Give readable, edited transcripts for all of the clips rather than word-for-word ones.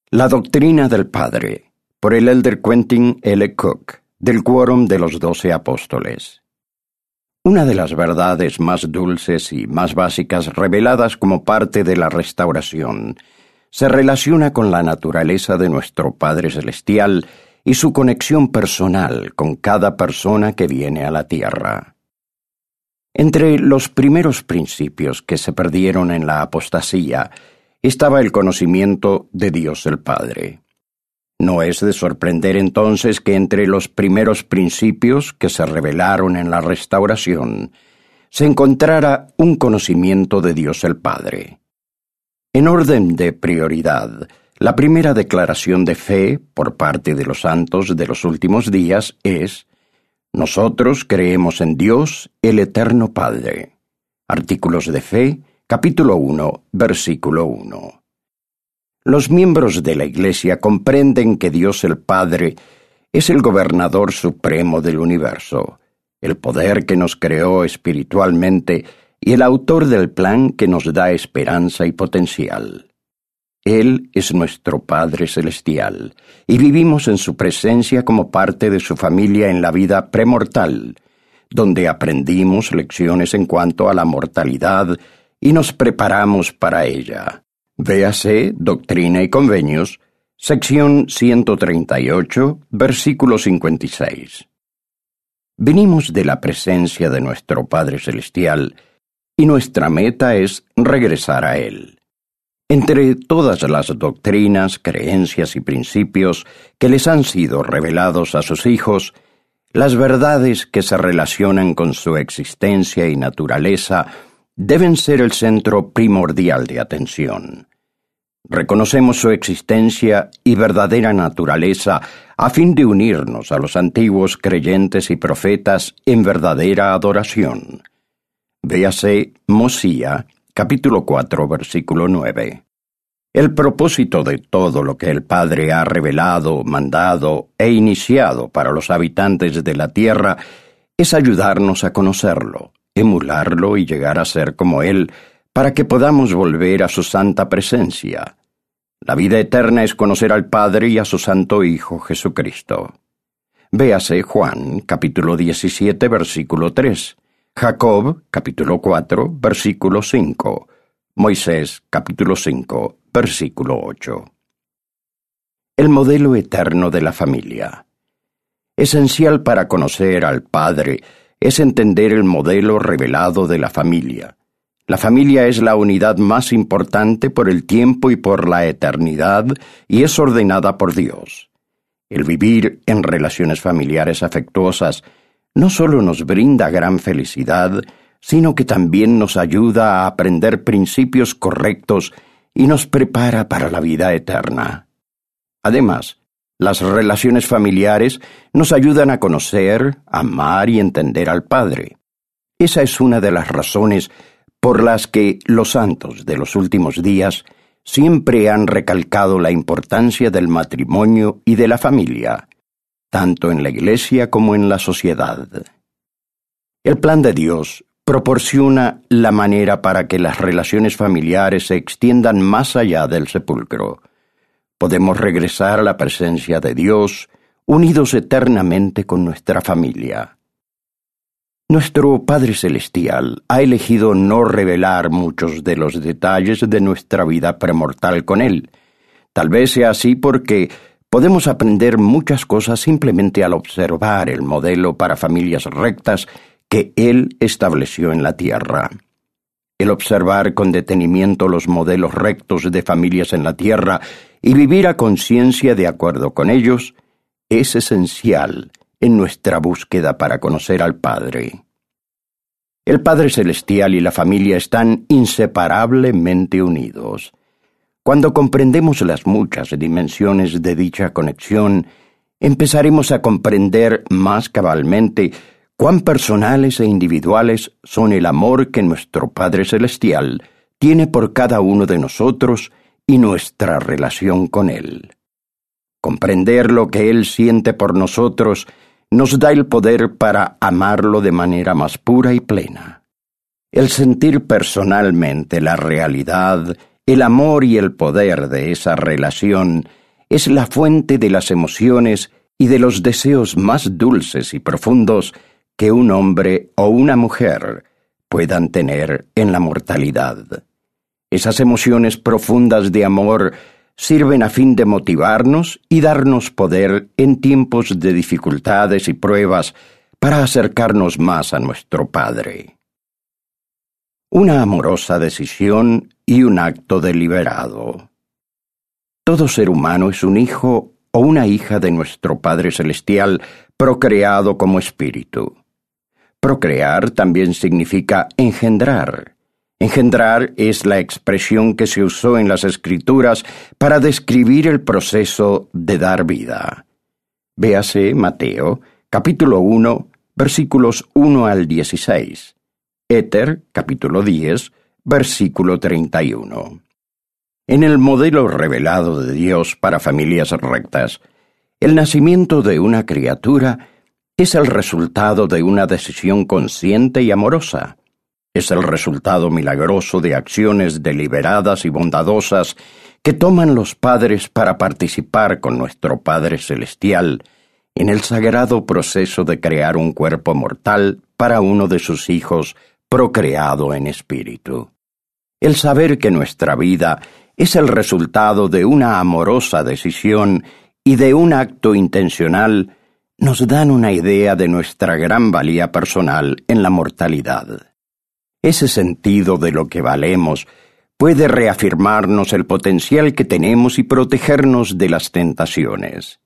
La doctrina del Padre, por el elder Quentin L. Cook, del Quórum de los 12 Apóstoles. Una de las verdades más dulces y más básicas reveladas como parte de la restauración se relaciona con la naturaleza de nuestro Padre Celestial y su conexión personal con cada persona que viene a la tierra. Entre los primeros principios que se perdieron en la apostasía estaba el conocimiento de Dios el Padre. No es de sorprender entonces que entre los primeros principios que se revelaron en la restauración se encontrara un conocimiento de Dios el Padre. En orden de prioridad, la primera declaración de fe por parte de los santos de los últimos días es: nosotros creemos en Dios, el Eterno Padre. Artículos de Fe, capítulo 1, versículo 1. Los miembros de la Iglesia comprenden que Dios el Padre es el gobernador supremo del universo, el poder que nos creó espiritualmente y el autor del plan que nos da esperanza y potencial. Él es nuestro Padre Celestial, y vivimos en su presencia como parte de su familia en la vida premortal, donde aprendimos lecciones en cuanto a la mortalidad y nos preparamos para ella. Véase Doctrina y Convenios, sección 138, versículo 56. Venimos de la presencia de nuestro Padre Celestial, y nuestra meta es regresar a Él. Entre todas las doctrinas, creencias y principios que les han sido revelados a sus hijos, las verdades que se relacionan con su existencia y naturaleza deben ser el centro primordial de atención. Reconocemos su existencia y verdadera naturaleza a fin de unirnos a los antiguos creyentes y profetas en verdadera adoración. Véase Mosía, capítulo 4, versículo 9. El propósito de todo lo que el Padre ha revelado, mandado e iniciado para los habitantes de la tierra es ayudarnos a conocerlo, emularlo y llegar a ser como Él, para que podamos volver a su santa presencia. La vida eterna es conocer al Padre y a su Santo Hijo Jesucristo. Véase Juan, capítulo 17, versículo 3. Jacob, capítulo 4, versículo 5. Moisés, capítulo 5, versículo 8. El modelo eterno de la familia. Esencial para conocer al Padre es entender el modelo revelado de la familia. La familia es la unidad más importante por el tiempo y por la eternidad y es ordenada por Dios. El vivir en relaciones familiares afectuosas no solo nos brinda gran felicidad, sino que también nos ayuda a aprender principios correctos y nos prepara para la vida eterna. Además, las relaciones familiares nos ayudan a conocer, amar y entender al Padre. Esa es una de las razones por las que los santos de los últimos días siempre han recalcado la importancia del matrimonio y de la familia, tanto en la Iglesia como en la sociedad. El plan de Dios proporciona la manera para que las relaciones familiares se extiendan más allá del sepulcro. Podemos regresar a la presencia de Dios, unidos eternamente con nuestra familia. Nuestro Padre Celestial ha elegido no revelar muchos de los detalles de nuestra vida premortal con Él. Tal vez sea así porque podemos aprender muchas cosas simplemente al observar el modelo para familias rectas que Él estableció en la tierra. El observar con detenimiento los modelos rectos de familias en la tierra y vivir a conciencia de acuerdo con ellos es esencial en nuestra búsqueda para conocer al Padre. El Padre Celestial y la familia están inseparablemente unidos. Cuando comprendemos las muchas dimensiones de dicha conexión, empezaremos a comprender más cabalmente cuán personales e individuales son el amor que nuestro Padre Celestial tiene por cada uno de nosotros y nuestra relación con Él. Comprender lo que Él siente por nosotros nos da el poder para amarlo de manera más pura y plena. El sentir personalmente la realidad el amor y el poder de esa relación es la fuente de las emociones y de los deseos más dulces y profundos que un hombre o una mujer puedan tener en la mortalidad. Esas emociones profundas de amor sirven a fin de motivarnos y darnos poder en tiempos de dificultades y pruebas para acercarnos más a nuestro Padre. Una amorosa decisión y un acto deliberado. Todo ser humano es un hijo o una hija de nuestro Padre Celestial procreado como espíritu. Procrear también significa engendrar. Engendrar es la expresión que se usó en las Escrituras para describir el proceso de dar vida. Véase Mateo, capítulo 1, versículos 1 al 16. Éter, capítulo 10, versículo 31. En el modelo revelado de Dios para familias rectas, el nacimiento de una criatura es el resultado de una decisión consciente y amorosa. Es el resultado milagroso de acciones deliberadas y bondadosas que toman los padres para participar con nuestro Padre Celestial en el sagrado proceso de crear un cuerpo mortal para uno de sus hijos procreado en espíritu. El saber que nuestra vida es el resultado de una amorosa decisión y de un acto intencional nos dan una idea de nuestra gran valía personal en la mortalidad. Ese sentido de lo que valemos puede reafirmarnos el potencial que tenemos y protegernos de las tentaciones.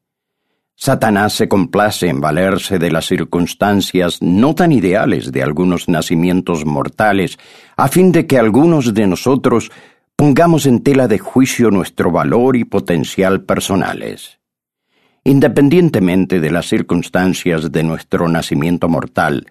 Satanás se complace en valerse de las circunstancias no tan ideales de algunos nacimientos mortales, a fin de que algunos de nosotros pongamos en tela de juicio nuestro valor y potencial personales. Independientemente de las circunstancias de nuestro nacimiento mortal,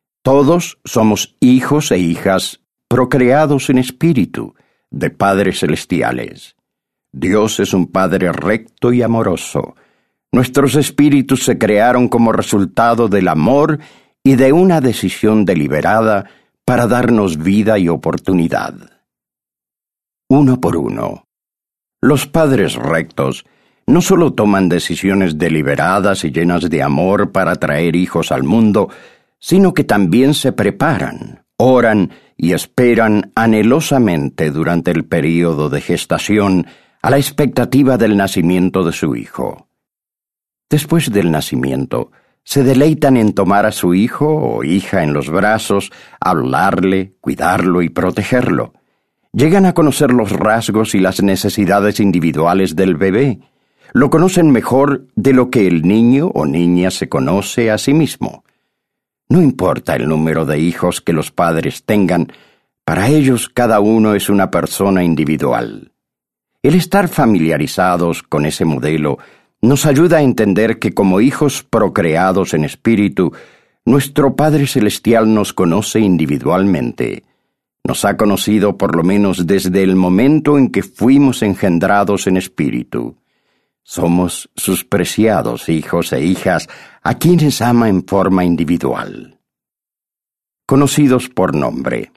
todos somos hijos e hijas procreados en espíritu de padres celestiales. Dios es un Padre recto y amoroso. Nuestros espíritus se crearon como resultado del amor y de una decisión deliberada para darnos vida y oportunidad. Uno por uno. Los padres rectos no solo toman decisiones deliberadas y llenas de amor para traer hijos al mundo, sino que también se preparan, oran y esperan anhelosamente durante el período de gestación a la expectativa del nacimiento de su hijo. Después del nacimiento, se deleitan en tomar a su hijo o hija en los brazos, hablarle, cuidarlo y protegerlo. Llegan a conocer los rasgos y las necesidades individuales del bebé. Lo conocen mejor de lo que el niño o niña se conoce a sí mismo. No importa el número de hijos que los padres tengan, para ellos cada uno es una persona individual. El estar familiarizados con ese modelo nos ayuda a entender que como hijos procreados en espíritu, nuestro Padre Celestial nos conoce individualmente. Nos ha conocido por lo menos desde el momento en que fuimos engendrados en espíritu. Somos sus preciados hijos e hijas a quienes ama en forma individual. Conocidos por nombre.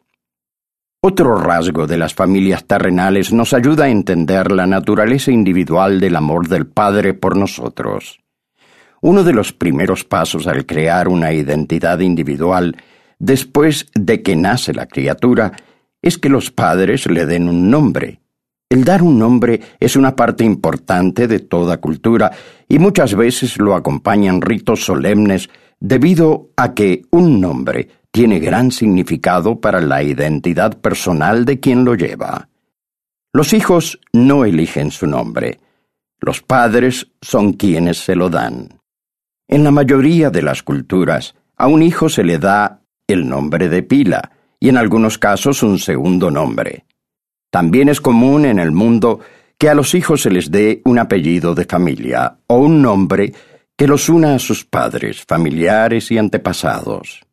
Otro rasgo de las familias terrenales nos ayuda a entender la naturaleza individual del amor del Padre por nosotros. Uno de los primeros pasos al crear una identidad individual, después de que nace la criatura, es que los padres le den un nombre. El dar un nombre es una parte importante de toda cultura y muchas veces lo acompañan ritos solemnes debido a que un nombre tiene gran significado para la identidad personal de quien lo lleva. Los hijos no eligen su nombre. Los padres son quienes se lo dan. En la mayoría de las culturas, a un hijo se le da el nombre de pila y en algunos casos un segundo nombre. También es común en el mundo que a los hijos se les dé un apellido de familia o un nombre que los una a sus padres, familiares y antepasados.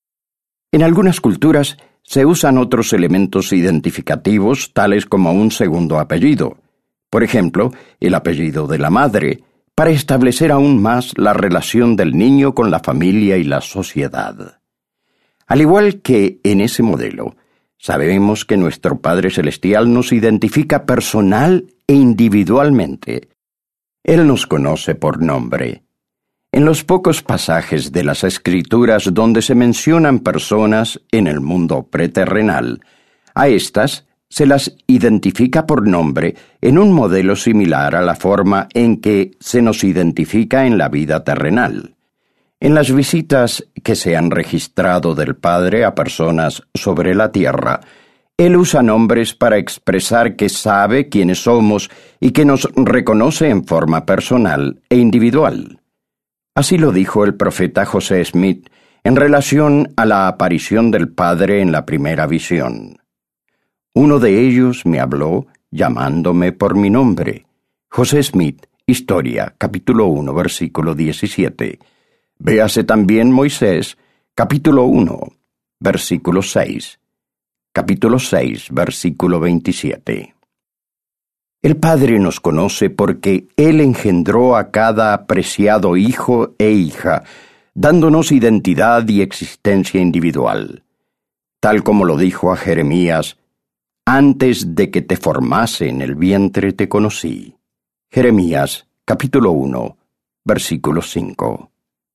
En algunas culturas se usan otros elementos identificativos tales como un segundo apellido, por ejemplo, el apellido de la madre, para establecer aún más la relación del niño con la familia y la sociedad. Al igual que en ese modelo, Sabemos que nuestro Padre Celestial nos identifica personal e individualmente. Él nos conoce por nombre. En los pocos pasajes de las Escrituras donde se mencionan personas en el mundo preterrenal, a estas se las identifica por nombre en un modelo similar a la forma en que se nos identifica en la vida terrenal. En las visitas que se han registrado del Padre a personas sobre la tierra, Él usa nombres para expresar que sabe quiénes somos y que nos reconoce en forma personal e individual. Así lo dijo el profeta José Smith en relación a la aparición del Padre en la primera visión. Uno de ellos me habló llamándome por mi nombre. José Smith, Historia, capítulo 1, versículo 17. Véase también Moisés, capítulo 1, versículo 6. Capítulo 6, versículo 27. El Padre nos conoce porque Él engendró a cada apreciado hijo e hija, dándonos identidad y existencia individual. Tal como lo dijo a Jeremías, «Antes de que te formase en el vientre te conocí». Jeremías, capítulo 1, versículo 5.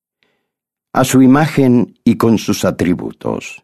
A su imagen y con sus atributos.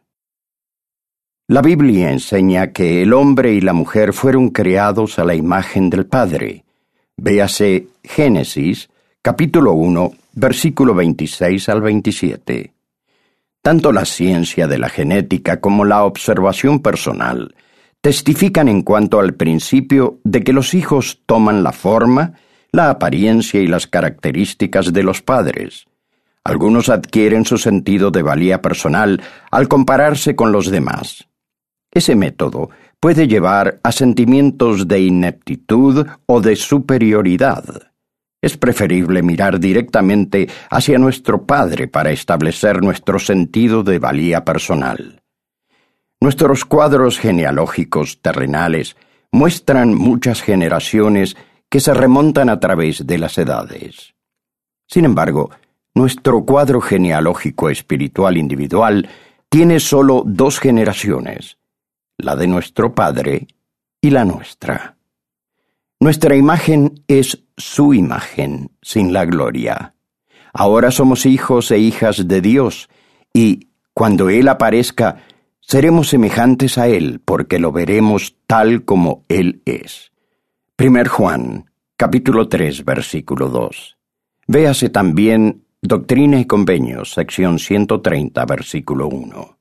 La Biblia enseña que el hombre y la mujer fueron creados a la imagen del Padre. Véase Génesis, capítulo 1, versículo 26 al 27. Tanto la ciencia de la genética como la observación personal testifican en cuanto al principio de que los hijos toman la forma, la apariencia y las características de los padres. Algunos adquieren su sentido de valía personal al compararse con los demás. Ese método puede llevar a sentimientos de ineptitud o de superioridad. Es preferible mirar directamente hacia nuestro Padre para establecer nuestro sentido de valía personal. Nuestros cuadros genealógicos terrenales muestran muchas generaciones que se remontan a través de las edades. Sin embargo, nuestro cuadro genealógico espiritual individual tiene solo 2 generaciones, la de nuestro Padre y la nuestra. Nuestra imagen es su imagen, sin la gloria. Ahora somos hijos e hijas de Dios, y, cuando Él aparezca, seremos semejantes a Él, porque lo veremos tal como Él es. 1 Juan, capítulo 3, versículo 2. Véase también Doctrina y Convenios, sección 130, versículo 1.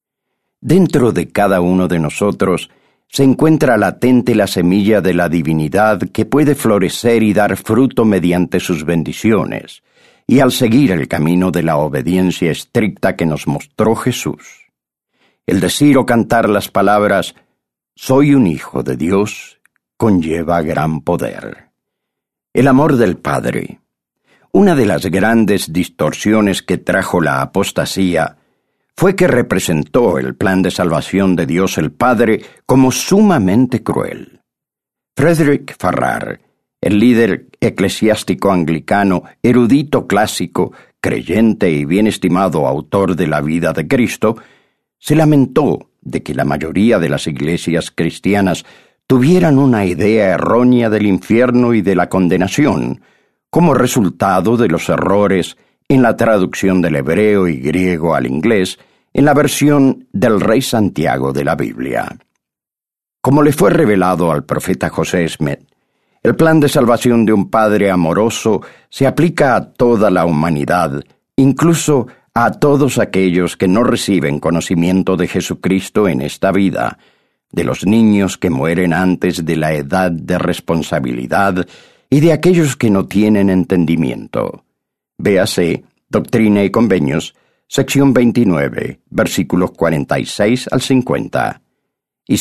Dentro de cada uno de nosotros se encuentra latente la semilla de la divinidad que puede florecer y dar fruto mediante sus bendiciones, y al seguir el camino de la obediencia estricta que nos mostró Jesús. El decir o cantar las palabras «Soy un hijo de Dios» conlleva gran poder. El amor del Padre. Una de las grandes distorsiones que trajo la apostasía fue que representó el plan de salvación de Dios el Padre como sumamente cruel. Frederick Farrar, el líder eclesiástico anglicano, erudito clásico, creyente y bien estimado autor de la vida de Cristo, se lamentó de que la mayoría de las iglesias cristianas tuvieran una idea errónea del infierno y de la condenación, como resultado de los errores en la traducción del hebreo y griego al inglés en la versión del Rey Santiago de la Biblia. Como le fue revelado al profeta José Smith, el plan de salvación de un Padre amoroso se aplica a toda la humanidad, incluso a todos aquellos que no reciben conocimiento de Jesucristo en esta vida, de los niños que mueren antes de la edad de responsabilidad y de aquellos que no tienen entendimiento. Véase Doctrina y Convenios, sección 29, versículos 46 al 50, y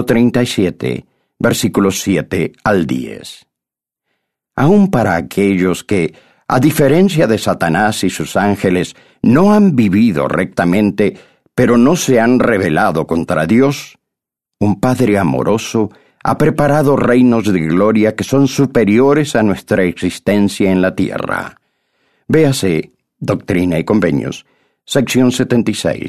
137, versículos 7 al 10. Aun para aquellos que, a diferencia de Satanás y sus ángeles, no han vivido rectamente, pero no se han rebelado contra Dios, un Padre amoroso ha preparado reinos de gloria que son superiores a nuestra existencia en la tierra. Véase Doctrina y Convenios, sección 76,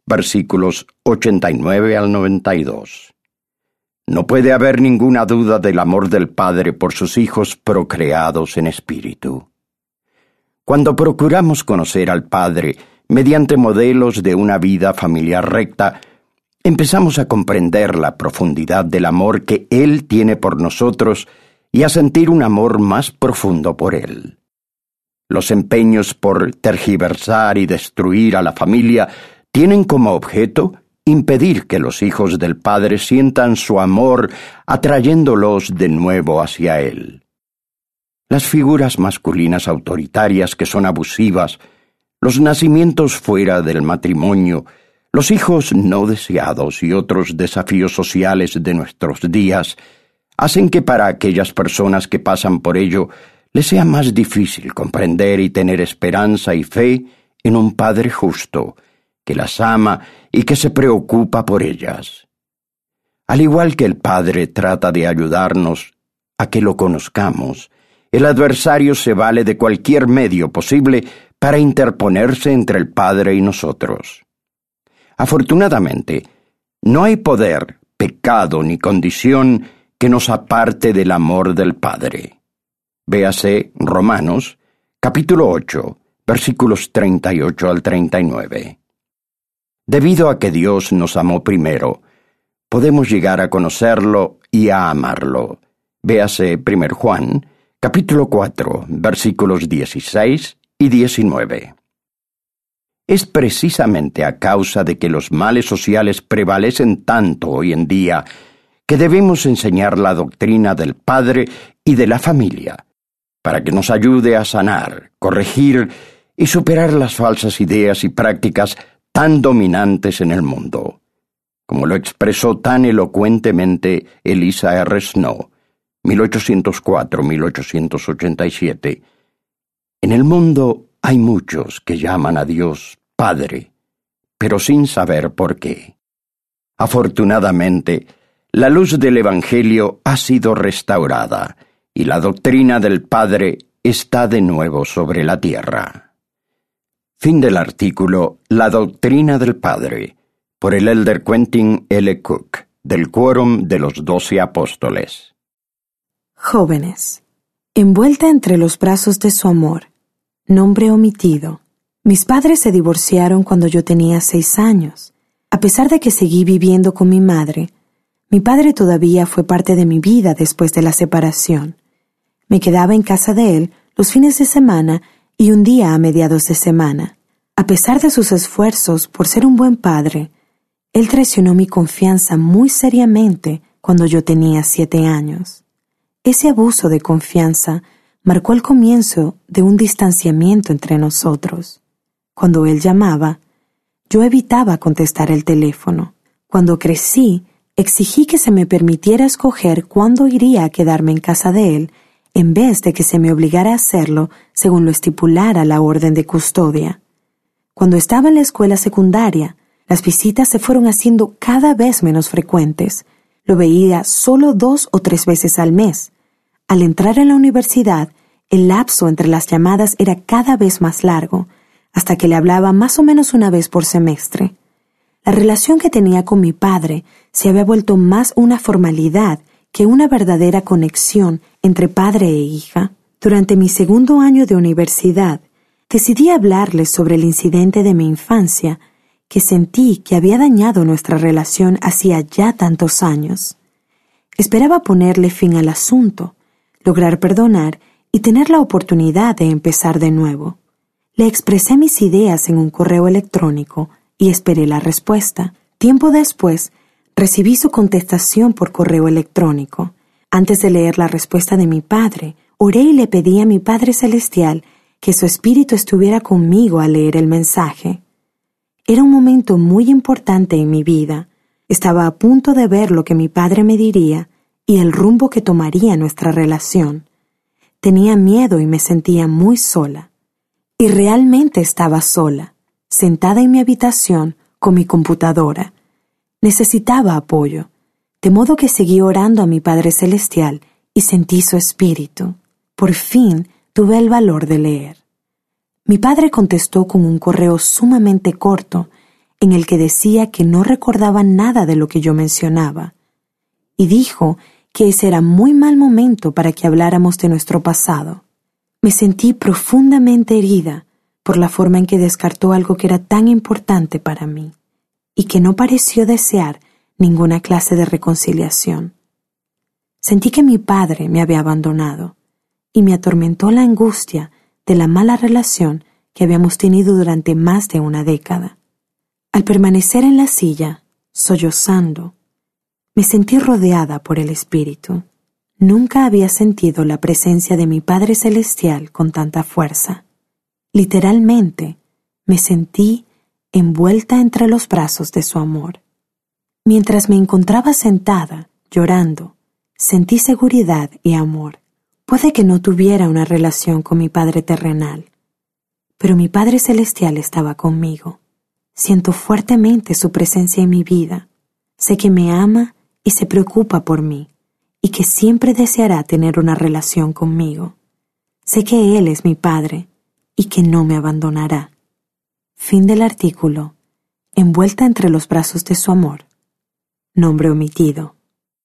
versículos 89 al 92. No puede haber ninguna duda del amor del Padre por sus hijos procreados en espíritu. Cuando procuramos conocer al Padre mediante modelos de una vida familiar recta, empezamos a comprender la profundidad del amor que Él tiene por nosotros y a sentir un amor más profundo por Él. Los empeños por tergiversar y destruir a la familia tienen como objeto impedir que los hijos del Padre sientan su amor atrayéndolos de nuevo hacia Él. Las figuras masculinas autoritarias que son abusivas, los nacimientos fuera del matrimonio, los hijos no deseados y otros desafíos sociales de nuestros días hacen que para aquellas personas que pasan por ello les sea más difícil comprender y tener esperanza y fe en un Padre justo, que las ama y que se preocupa por ellas. Al igual que el Padre trata de ayudarnos a que lo conozcamos, el adversario se vale de cualquier medio posible para interponerse entre el Padre y nosotros. Afortunadamente, no hay poder, pecado ni condición que nos aparte del amor del Padre. Véase Romanos, capítulo 8, versículos 38 al 39. Debido a que Dios nos amó primero, podemos llegar a conocerlo y a amarlo. Véase 1 Juan, capítulo 4, versículos 16 y 19. Es precisamente a causa de que los males sociales prevalecen tanto hoy en día que debemos enseñar la doctrina del Padre y de la familia, para que nos ayude a sanar, corregir y superar las falsas ideas y prácticas tan dominantes en el mundo, como lo expresó tan elocuentemente Eliza R. Snow, 1804-1887. En el mundo hay muchos que llaman a Dios Padre, pero sin saber por qué. Afortunadamente, la luz del Evangelio ha sido restaurada y la doctrina del Padre está de nuevo sobre la tierra. Fin del artículo La doctrina del Padre, por el elder Quentin L. Cook, del Quórum de los 12 Apóstoles. Jóvenes, envuelta entre los brazos de su amor, nombre omitido. Mis padres se divorciaron cuando yo tenía 6 años. A pesar de que seguí viviendo con mi madre, mi padre todavía fue parte de mi vida después de la separación. Me quedaba en casa de él los fines de semana y un día a mediados de semana. A pesar de sus esfuerzos por ser un buen padre, él traicionó mi confianza muy seriamente cuando yo tenía 7 años. Ese abuso de confianza marcó el comienzo de un distanciamiento entre nosotros. Cuando él llamaba, yo evitaba contestar el teléfono. Cuando crecí, exigí que se me permitiera escoger cuándo iría a quedarme en casa de él, en vez de que se me obligara a hacerlo según lo estipulara la orden de custodia. Cuando estaba en la escuela secundaria, las visitas se fueron haciendo cada vez menos frecuentes. Lo veía solo 2 o 3 veces al mes. Al entrar en la universidad, el lapso entre las llamadas era cada vez más largo, hasta que le hablaba más o menos una vez por semestre. La relación que tenía con mi padre se había vuelto más una formalidad que una verdadera conexión entre padre e hija. Durante mi segundo año de universidad, decidí hablarles sobre el incidente de mi infancia que sentí que había dañado nuestra relación hacía ya tantos años. Esperaba ponerle fin al asunto, lograr perdonar y tener la oportunidad de empezar de nuevo. Le expresé mis ideas en un correo electrónico y esperé la respuesta. Tiempo después, recibí su contestación por correo electrónico. Antes de leer la respuesta de mi padre, oré y le pedí a mi Padre Celestial que su espíritu estuviera conmigo al leer el mensaje. Era un momento muy importante en mi vida. Estaba a punto de ver lo que mi padre me diría y el rumbo que tomaría nuestra relación. Tenía miedo y me sentía muy sola. Y realmente estaba sola, sentada en mi habitación con mi computadora. Necesitaba apoyo, de modo que seguí orando a mi Padre Celestial y sentí su espíritu. Por fin tuve el valor de leer. Mi padre contestó con un correo sumamente corto, en el que decía que no recordaba nada de lo que yo mencionaba, y dijo que ese era muy mal momento para que habláramos de nuestro pasado. Me sentí profundamente herida por la forma en que descartó algo que era tan importante para mí, y que no pareció desear ninguna clase de reconciliación. Sentí que mi padre me había abandonado, y me atormentó la angustia de la mala relación que habíamos tenido durante más de una década. Al permanecer en la silla, sollozando, me sentí rodeada por el Espíritu. Nunca había sentido la presencia de mi Padre Celestial con tanta fuerza. Literalmente, me sentí envuelta entre los brazos de su amor. Mientras me encontraba sentada, llorando, sentí seguridad y amor. Puede que no tuviera una relación con mi Padre terrenal, pero mi Padre Celestial estaba conmigo. Siento fuertemente su presencia en mi vida. Sé que me ama y se preocupa por mí, y que siempre deseará tener una relación conmigo. Sé que Él es mi Padre y que no me abandonará. Fin del artículo. Envuelta entre los brazos de su amor. Nombre omitido.